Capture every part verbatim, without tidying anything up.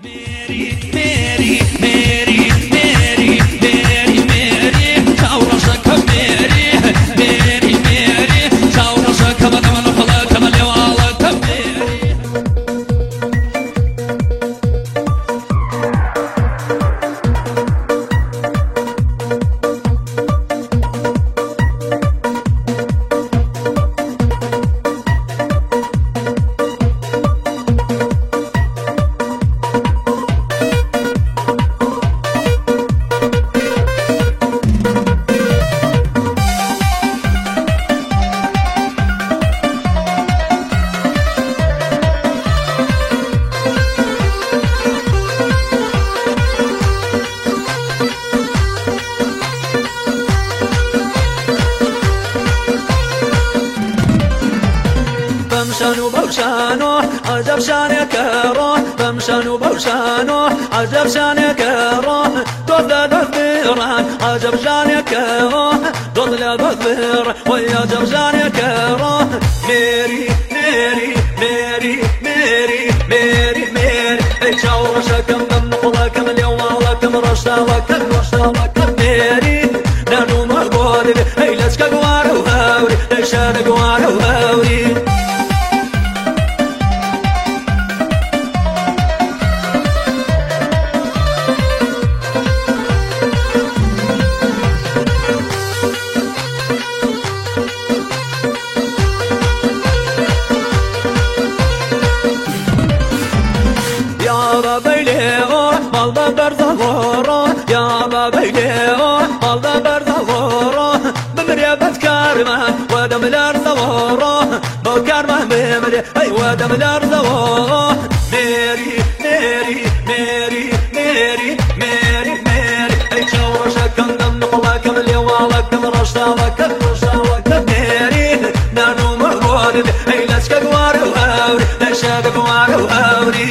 بمشانو بوشانو عجب شانك روح بمشانو بوشانو عجب شانك روح دوذ دوذيران عجب شانك روح دوذ دوذير ويا جب شانك روح ميري ميري ميري ميري ميري ميري اي شاور شكم من قلكم اليوم لكم رشا لكم رشا لكم ميري نانو مغبوري اي لسك قوارو هاوري ليشان قوارو هاوري Malda berzavoro, ya babeyo, malda berzavoro, bimriya betkarma, wadam lerzavoro, bokarma bimri, ay wadam lerzavoro, Mary, Mary, Mary, Mary, Mary, Mary, ay chawra kandam nqlakam liwalakam rashalakam rashalakam Mary, nanu marwad, ay laska gwaru awri, lashad gwaru awri.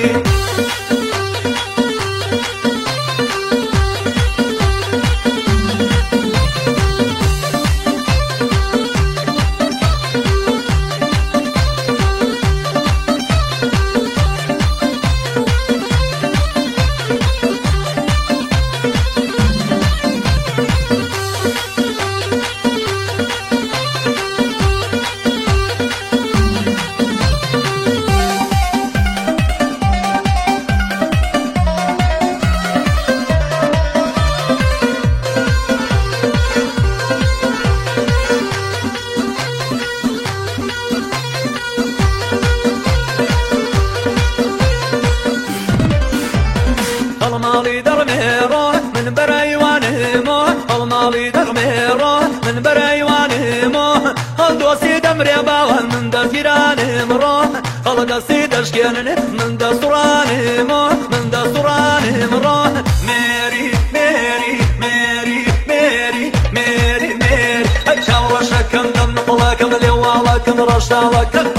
المالي درميرو من برايوانمو المالي درميرو من برايوانمو الدوسي دمري باوه من دفيرانمرو الدوسي دشكين من دستورانمو من دستورانمرو ميري ميري ميري ميري ميري ميري اشاور شكم دم نقلكم اليوالكم رشالكم